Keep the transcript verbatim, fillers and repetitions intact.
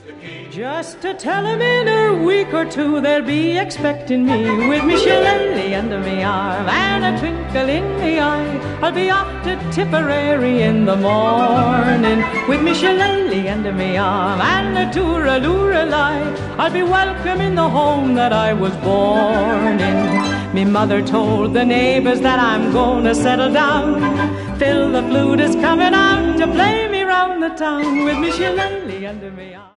Just to tell 'em in a week or two they'll be expecting me with me shillelagh under me arm and a twinkle in me eye. I'll be off to Tipperary in the morning with me shillelagh under me arm and a tooralooralai. I'll be welcome in the home that I was born in. Me mother told the neighbours that I'm gonna settle down. Phil the flute is coming out to play me round the town with me shillelagh under me arm.